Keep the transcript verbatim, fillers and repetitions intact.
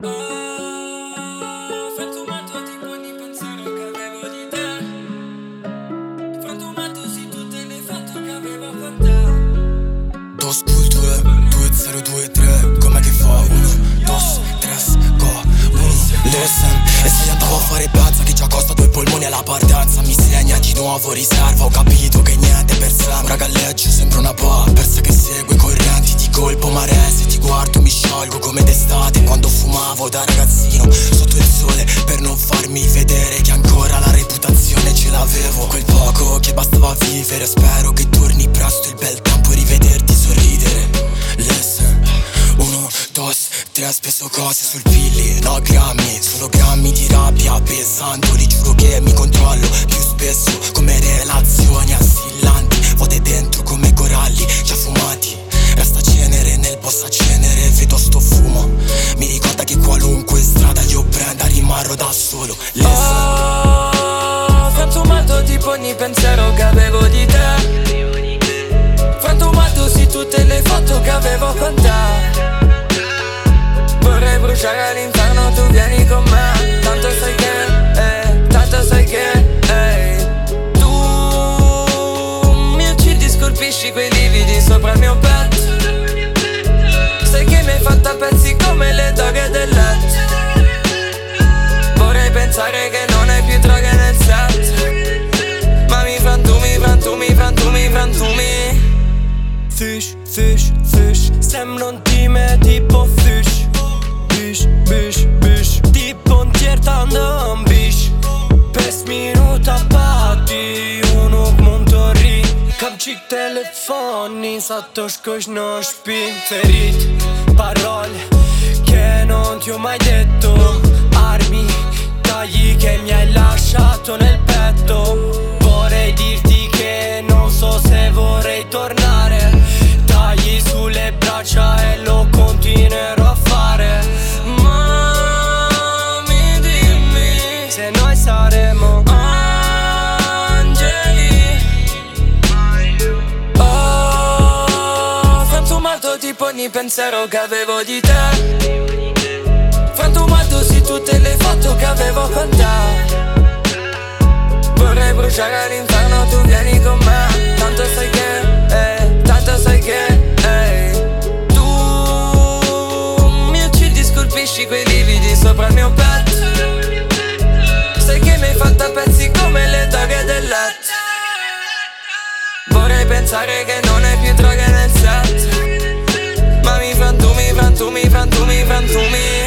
Oh, frantumato tipo ogni pensiero che avevo di te. Frantumato sì, tu te l'hai fatto che avevo con te. Dos culture, due zero due tre, com'è che fa? Uno, dos, tres, go, uno, listen. E se andavo a fare pazza che ci costa due polmoni alla partenza. Mi segna di nuovo riserva, ho capito che niente per sempre. Ora galleggio sembra una boa persa che segue correnti di colpo mare. Se ti guardo mi sciolgo come d'estate quando fumavo da ragazzino sotto il sole, per non farmi vedere che ancora la reputazione ce l'avevo. Quel poco che bastava vivere, spero che torni presto il bel tempo e rivederti sorridere. Listen, uno, dos, tre, spesso cose sul pilli, no grammi, solo grammi di rabbia pesandoli. Giuro che mi controllo più spesso come relazioni assillanti, vuote dentro come coralli già fumati. Resta cenere nel cenere, vedo sto fumo, mi ricorda che qualunque strada io prenda rimarrò da solo. Listen. Oh, frantumato tipo ogni pensiero che avevo di te. Frantumato sì, tu te l'hai fatto che avevo con te. Vorrei bruciare all'inferno, tu vieni con me. Tanto sai che, eh, tanto sai che, eh, tu mi uccidi, scolpisci quei lividi sopra il mio petto. Sai che mi hai fatto a pezzi come le doghe del letto. Vorrei pensare che non hai più droghe nel set, ma mi frantumi, frantumi, frantumi, frantumi. Fish, fish, fish, semnon time tipo fish. Bish, bish, bish, tipo në tjerë ta ndëm bish. Pes minuta pati, unë nuk mund të ri. Kam qik telefonin sa të shkosh në shpi. Ferit, parole che non ti ho mai detto. Armi, tagli che mi hai lasciato nel petto. Vorrei dirti che non so se vorrei tornare. Tagli sulle braccia e lo continuerò a fare. Mami, dimmi Se noi saremo angeli. Oh, frantumato tipo ogni pensiero che avevo di te. Frantumato sì, tu te l'hai fatto che avevo con te. Vorrei bruciare all'inferno, tu vieni con me. Tanto sai che, eh, tanto sai che, eh, tu mi uccidi, scolpisci quei lividi sopra il mio petto. Sai che mi hai fatto a pezzi come le doghe del letto. Vorrei pensare che non hai più droghe nel set, ma mi frantumi, frantumi, frantumi, frantumi.